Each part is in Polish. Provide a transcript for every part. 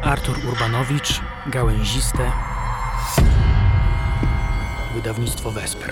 Artur Urbanowicz, Gałęziste, wydawnictwo Wesper.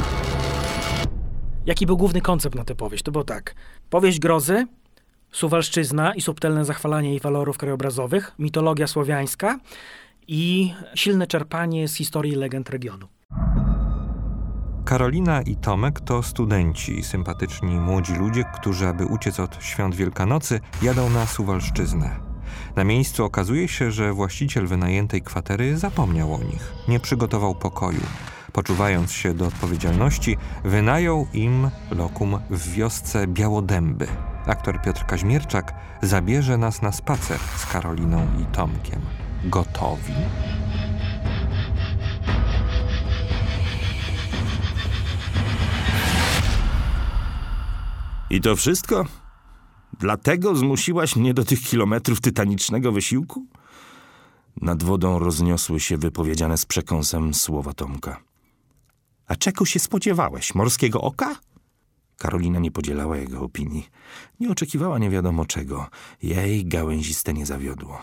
Jaki był główny koncept na tę powieść? To było tak. Powieść grozy, Suwalszczyzna i subtelne zachwalanie jej walorów krajobrazowych, mitologia słowiańska i silne czerpanie z historii i legend regionu. Karolina i Tomek to studenci, sympatyczni młodzi ludzie, którzy, aby uciec od świąt Wielkanocy, jadą na Suwalszczyznę. Na miejscu okazuje się, że właściciel wynajętej kwatery zapomniał o nich, nie przygotował pokoju. Poczuwając się do odpowiedzialności, wynajął im lokum w wiosce Białodęby. Aktor Piotr Kaźmierczak zabierze nas na spacer z Karoliną i Tomkiem. Gotowi? I to wszystko? Dlatego zmusiłaś mnie do tych kilometrów tytanicznego wysiłku? Nad wodą rozniosły się wypowiedziane z przekąsem słowa Tomka. A czego się spodziewałeś? Morskiego oka? Karolina nie podzielała jego opinii. Nie oczekiwała nie wiadomo czego. Jej Gałęziste nie zawiodło.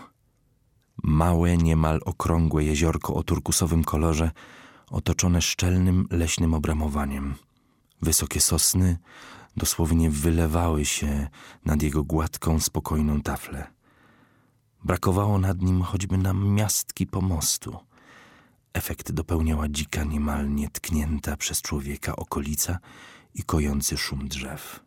Małe, niemal okrągłe jeziorko o turkusowym kolorze, otoczone szczelnym, leśnym obramowaniem. Wysokie sosny dosłownie wylewały się nad jego gładką, spokojną taflę. Brakowało nad nim choćby namiastki pomostu. Efekt dopełniała dzika, niemal nietknięta przez człowieka okolica i kojący szum drzew.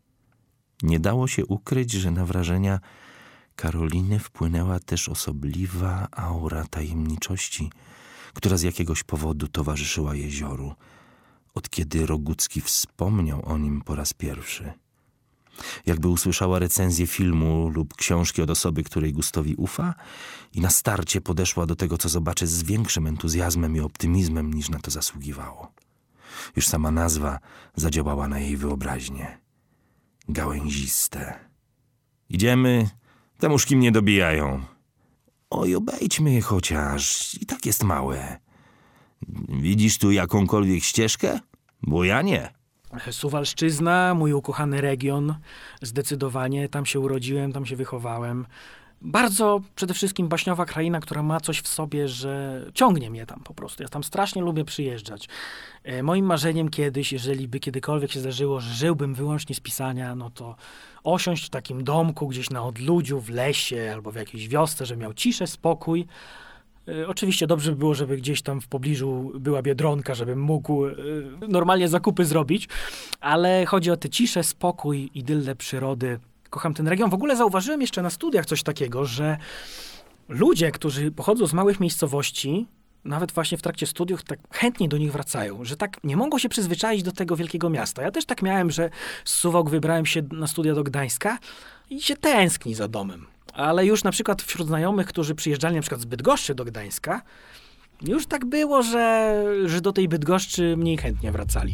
Nie dało się ukryć, że na wrażenia Karoliny wpłynęła też osobliwa aura tajemniczości, która z jakiegoś powodu towarzyszyła jezioru, od kiedy Rogucki wspomniał o nim po raz pierwszy. Jakby usłyszała recenzję filmu lub książki od osoby, której gustowi ufa i na starcie podeszła do tego, co zobaczy, z większym entuzjazmem i optymizmem, niż na to zasługiwało. Już sama nazwa zadziałała na jej wyobraźnię. Gałęziste. Idziemy, te muszki mnie dobijają. Oj, obejdźmy je chociaż, i tak jest małe. Widzisz tu jakąkolwiek ścieżkę? Bo ja nie. Suwalszczyzna, mój ukochany region, zdecydowanie. Tam się urodziłem, tam się wychowałem. Bardzo przede wszystkim baśniowa kraina, która ma coś w sobie, że ciągnie mnie tam po prostu. Ja tam strasznie lubię przyjeżdżać. Moim marzeniem kiedyś, jeżeli by kiedykolwiek się zdarzyło, że żyłbym wyłącznie z pisania, no to osiąść w takim domku gdzieś na odludziu, w lesie albo w jakiejś wiosce, żeby miał ciszę, spokój. Oczywiście dobrze by było, żeby gdzieś tam w pobliżu była Biedronka, żebym mógł normalnie zakupy zrobić, ale chodzi o tę ciszę, spokój, idyllę przyrody. Kocham ten region. W ogóle zauważyłem jeszcze na studiach coś takiego, że ludzie, którzy pochodzą z małych miejscowości, nawet właśnie w trakcie studiów, tak chętnie do nich wracają, że tak nie mogą się przyzwyczaić do tego wielkiego miasta. Ja też tak miałem, że z Suwałk wybrałem się na studia do Gdańska i się tęskni za domem. Ale już na przykład wśród znajomych, którzy przyjeżdżali na przykład z Bydgoszczy do Gdańska, już tak było, że do tej Bydgoszczy mniej chętnie wracali.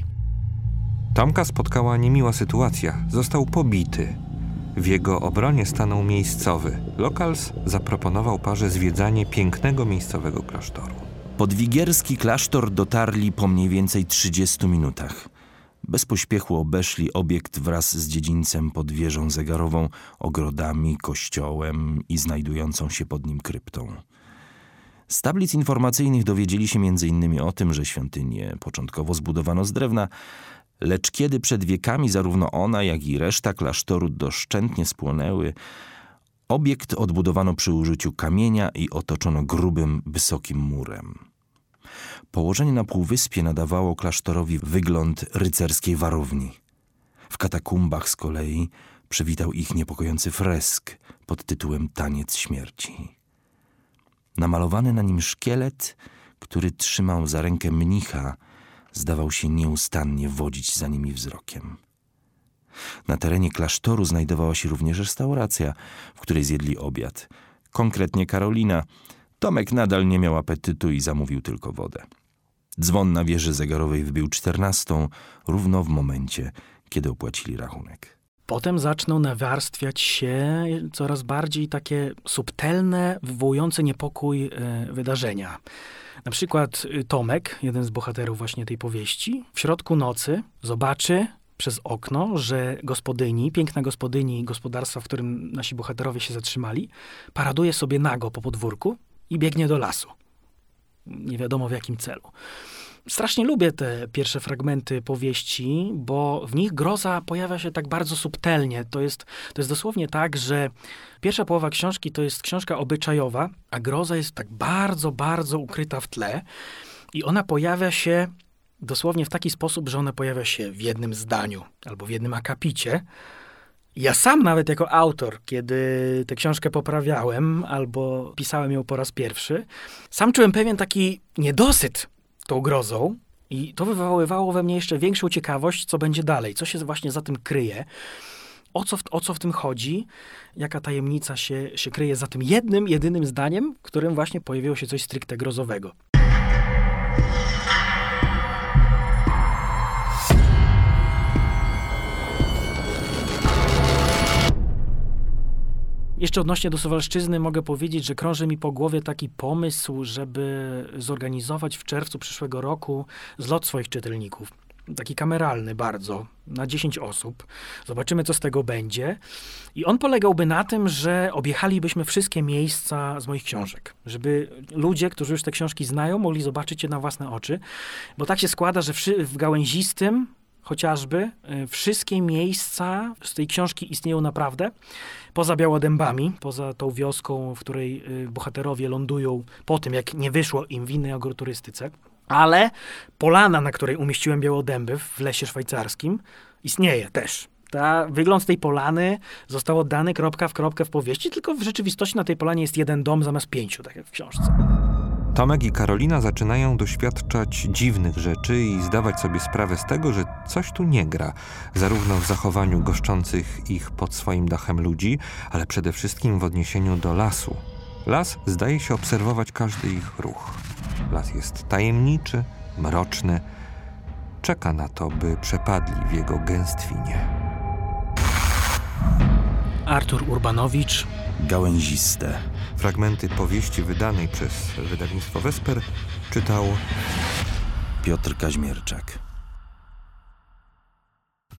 Tomka spotkała niemiła sytuacja. Został pobity. W jego obronie stanął miejscowy. Lokals zaproponował parze zwiedzanie pięknego miejscowego klasztoru. Pod wigierski klasztor dotarli po mniej więcej 30 minutach. Bez pośpiechu obeszli obiekt wraz z dziedzińcem pod wieżą zegarową, ogrodami, kościołem i znajdującą się pod nim kryptą. Z tablic informacyjnych dowiedzieli się m.in. o tym, że świątynię początkowo zbudowano z drewna, lecz kiedy przed wiekami zarówno ona, jak i reszta klasztoru doszczętnie spłonęły, obiekt odbudowano przy użyciu kamienia i otoczono grubym, wysokim murem. Położenie na półwyspie nadawało klasztorowi wygląd rycerskiej warowni. W katakumbach z kolei przywitał ich niepokojący fresk pod tytułem Taniec śmierci. Namalowany na nim szkielet, który trzymał za rękę mnicha, zdawał się nieustannie wodzić za nimi wzrokiem. Na terenie klasztoru znajdowała się również restauracja, w której zjedli obiad. Konkretnie Karolina. Tomek nadal nie miał apetytu i zamówił tylko wodę. Dzwon na wieży zegarowej wbił 14, równo w momencie, kiedy opłacili rachunek. Potem zaczną nawarstwiać się coraz bardziej takie subtelne, wywołujące niepokój wydarzenia. Na przykład Tomek, jeden z bohaterów właśnie tej powieści, w środku nocy zobaczy przez okno, że piękna gospodyni gospodarstwa, w którym nasi bohaterowie się zatrzymali, paraduje sobie nago po podwórku i biegnie do lasu. Nie wiadomo w jakim celu. Strasznie lubię te pierwsze fragmenty powieści, bo w nich groza pojawia się tak bardzo subtelnie. To jest dosłownie tak, że pierwsza połowa książki to jest książka obyczajowa, a groza jest tak bardzo, bardzo ukryta w tle i ona pojawia się dosłownie w taki sposób, że ona pojawia się w jednym zdaniu albo w jednym akapicie. Ja sam nawet jako autor, kiedy tę książkę poprawiałem albo pisałem ją po raz pierwszy, sam czułem pewien taki niedosyt tą grozą i to wywoływało we mnie jeszcze większą ciekawość, co będzie dalej, co się właśnie za tym kryje, o co w tym chodzi, jaka tajemnica się kryje za tym jedynym zdaniem, w którym właśnie pojawiło się coś stricte grozowego. Jeszcze odnośnie do Suwalszczyzny mogę powiedzieć, że krąży mi po głowie taki pomysł, żeby zorganizować w czerwcu przyszłego roku zlot swoich czytelników. Taki kameralny bardzo, na 10 osób. Zobaczymy, co z tego będzie. I on polegałby na tym, że objechalibyśmy wszystkie miejsca z moich książek. Żeby ludzie, którzy już te książki znają, mogli zobaczyć je na własne oczy. Bo tak się składa, że w Gałęzistym chociażby wszystkie miejsca z tej książki istnieją naprawdę. Poza Białodębami, poza tą wioską, w której bohaterowie lądują po tym, jak nie wyszło im w innej agroturystyce. Ale polana, na której umieściłem Białodęby w lesie szwajcarskim, istnieje też. Wygląd tej polany został oddany kropka w kropkę w powieści, tylko w rzeczywistości na tej polanie jest jeden dom zamiast 5, tak jak w książce. Tomek i Karolina zaczynają doświadczać dziwnych rzeczy i zdawać sobie sprawę z tego, że coś tu nie gra, zarówno w zachowaniu goszczących ich pod swoim dachem ludzi, ale przede wszystkim w odniesieniu do lasu. Las zdaje się obserwować każdy ich ruch. Las jest tajemniczy, mroczny, czeka na to, by przepadli w jego gęstwinie. Artur Urbanowicz. Gałęziste. Fragmenty powieści wydanej przez wydawnictwo Wesper czytał Piotr Kaźmierczak.